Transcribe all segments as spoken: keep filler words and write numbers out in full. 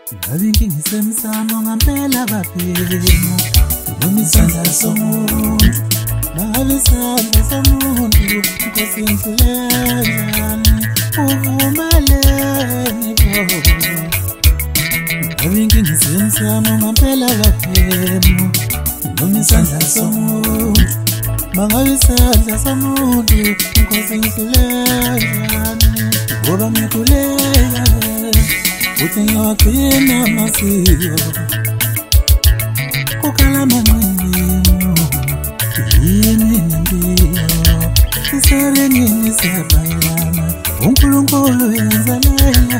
Ngabe ngisemsamo ngampela baphemu noma isandla somuntu ngabe isandla somuntu nkosinhlelani uvumeleni bo ngabe ngisemsamo ngampela baphemu noma isandla somuntu ngabe isandla somuntu nkosinhlelani ngoba ngikhuleka uthi ngiyagcina amasiko kukhala amanqinimo yini nempilo isarengini siyabayana uNkulunkulu yenzalela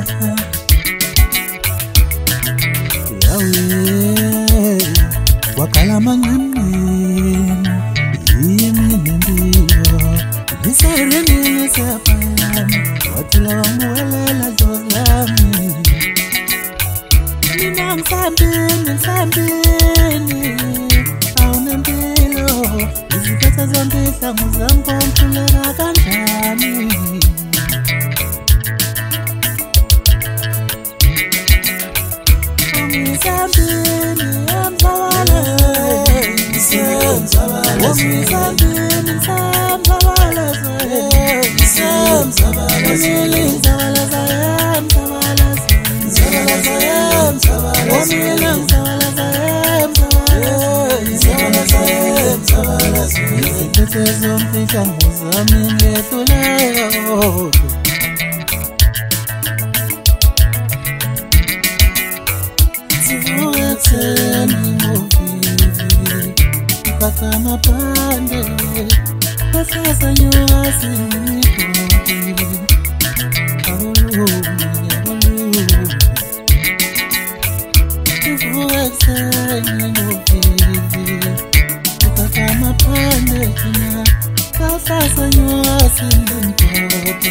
yawe wakhala amanqinimo yini nempilo isarengini siyabayana wathi lawa muwelela dozlami Sambini, sambini, awunempilo iziphethe zonke ihlangu zami konhluleka kanjani Sambini, emzawala Sambini, sambini, samzawala Samzawala Samzawala Omina mzawala zayem zawala zayem zawala zayem iziphethe zonke ihlangu zami ngehluleka sivuka ekuseni ngovivi ngiphatha amabhande kusasa nyuka sinimigodi akulungi Seni ngovivi ukatha amapande thina sasasa nyuka sinimigodi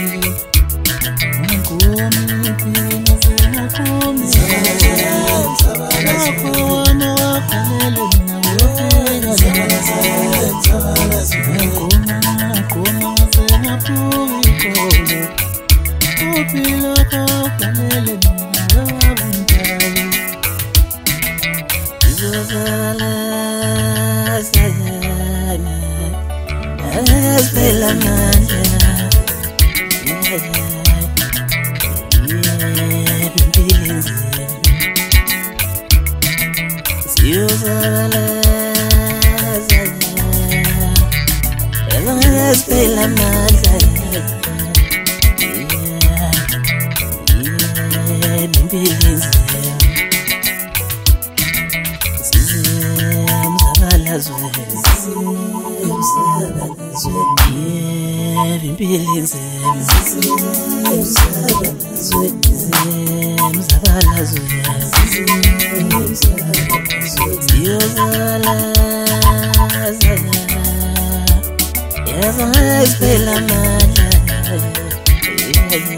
ngikomi phina sengakomi Nakhona wakhalele mina wofika Nakhona nakhona sengaphuki khona Uphilo wakhalele mina wabunjalo Izozala sayana Asbela manja Izozala sayana Asbela manja Yes,